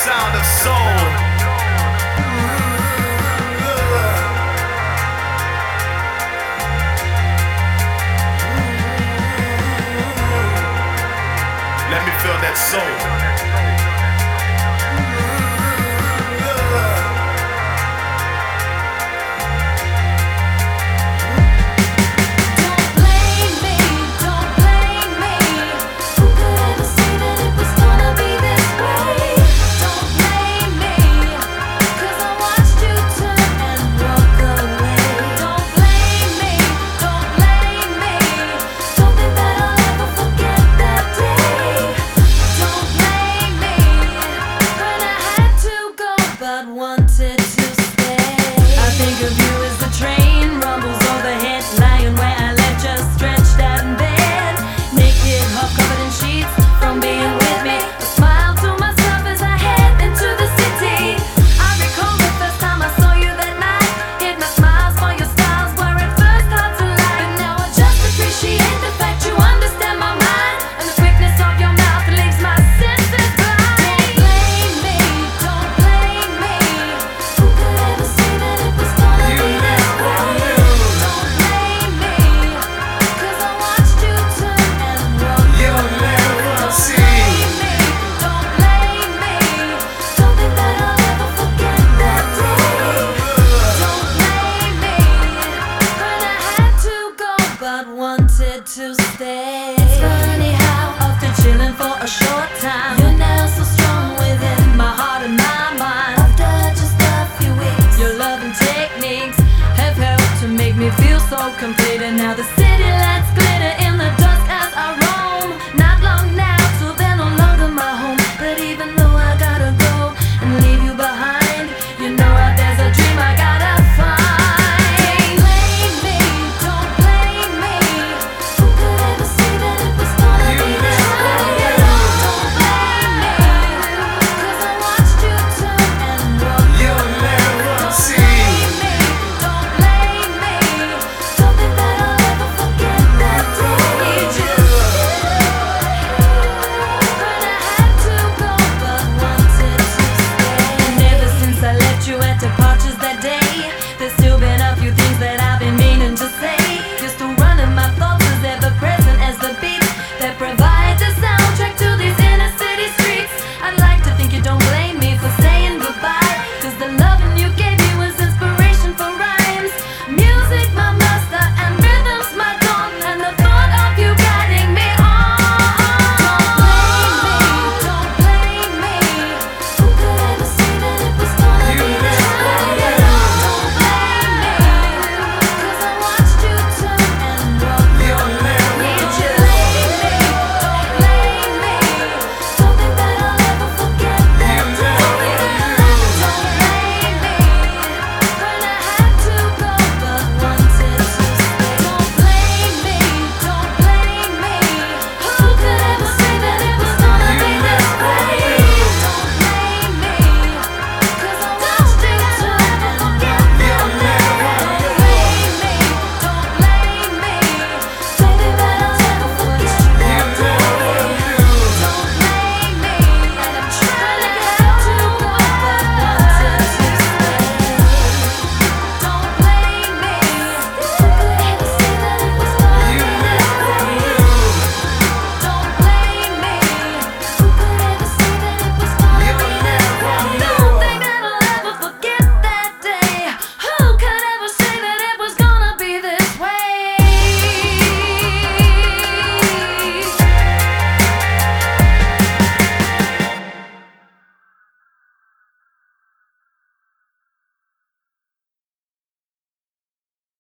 sound of soul. Let me feel that soul. Wanted to stay. I think of you as the train rumbles overhead, lying where I left, just stretched out in bed, naked, half covered in sheets from being with me. A smile to myself as I head into the city. I recall the first time I saw you that night. Hid my smiles for your styles were at first hard to like, but now I just appreciate the fact you understand my mind, and the quickness of your mouth leaves my senses blind. Wanted to stay. It's funny how after chilling for a short time, you're now so strong within my heart and my mind. After just a few weeks, your love and techniques have helped to make me feel so complete. And now the